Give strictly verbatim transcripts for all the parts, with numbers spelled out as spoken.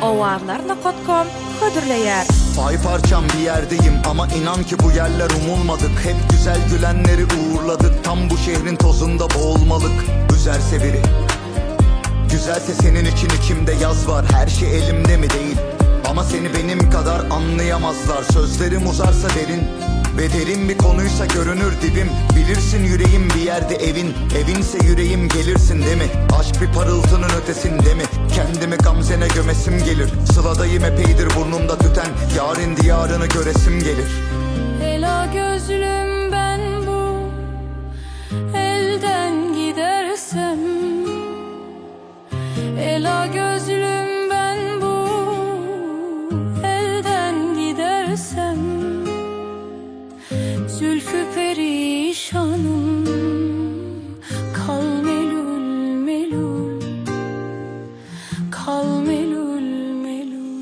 owarlar nokta com hödürleýär. Pay parçam bir yerdeyim ama inan ki bu yerler umulmadık. Hep güzel gülenleri uğurladık. Tam bu şehrin tozunda boğulmalık. Üzerse biri, güzelse senin için içimde yaz var. Her şey elimde mi değil, ama seni benim kadar anlayamazlar. Sözlerim uzarsa derin ve derin bir konuysa görünür dibim. Bilirsin yüreğim bir yerde evin, evinse yüreğim gelirsin değil mi? Aşk bir parıltının ötesinde mi? Kendimi gamzene gömesim gelir. Sıladayım epeydir burnumda tüten, yarın diyarını göresim gelir. Ela gözlüm ben bu elden gidersem, ela gözlüm ben bu elden gidersem, zülfü perişanım kal melul melul, kal melul melul.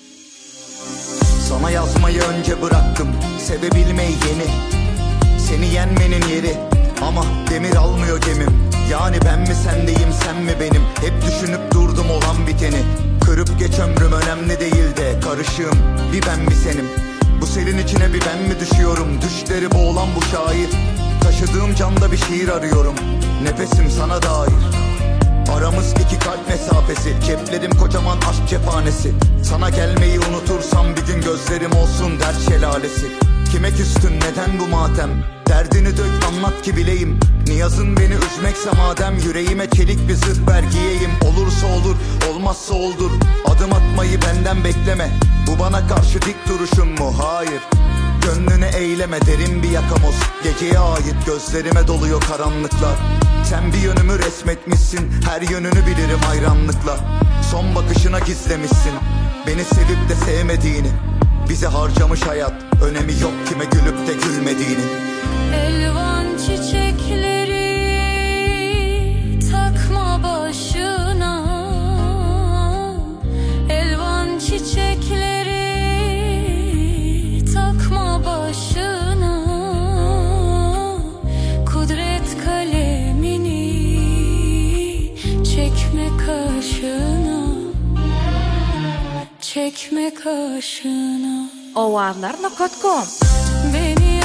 Sana yazmayı önce bıraktım, sevebilmeyi yeni. Seni yenmenin yeri, ama demir almıyor gemim. Yani ben mi sendeyim, sen mi benim? Hep düşünüp durdum olan biteni. Kırıp geç ömrüm önemli değil de, karışığım bir ben mi senim? Bu selin içine bir ben mi düşüyorum? Düşleri boğulan bu şair. Taşıdığım camda bir şiir arıyorum. Nefesim sana dair. Aramız iki kalp mesafesi. Ceplerim kocaman aşk cephanesi. Sana gelmeyi unutursam bir gün gözlerim olsun dert şelalesi. Kime küstün, neden bu matem? Derdini dök anlat ki bileyim. Niyazın beni üzmekse madem, yüreğime çelik bir zırh ver giyeyim. Olursa olur, olmazsa oldur. Adım atmayı benden bekleme. Bu bana karşı dik duruşun mu? Hayır. Gönlüne eyleme derin bir yakamoz. Geceye ait gözlerime doluyor karanlıklar. Sen bir yönümü resmetmişsin, her yönünü bilirim hayranlıkla. Son bakışına gizlemişsin beni sevip de sevmediğini. Bize harcamış hayat, önemi yok kime gülüp de gülmediğini. Elvan çiçekleri takma başına, elvan çiçekleri takma başına. Kudret kalemini çekme kaşına, çekme kaşına. owarlar nokta com Beni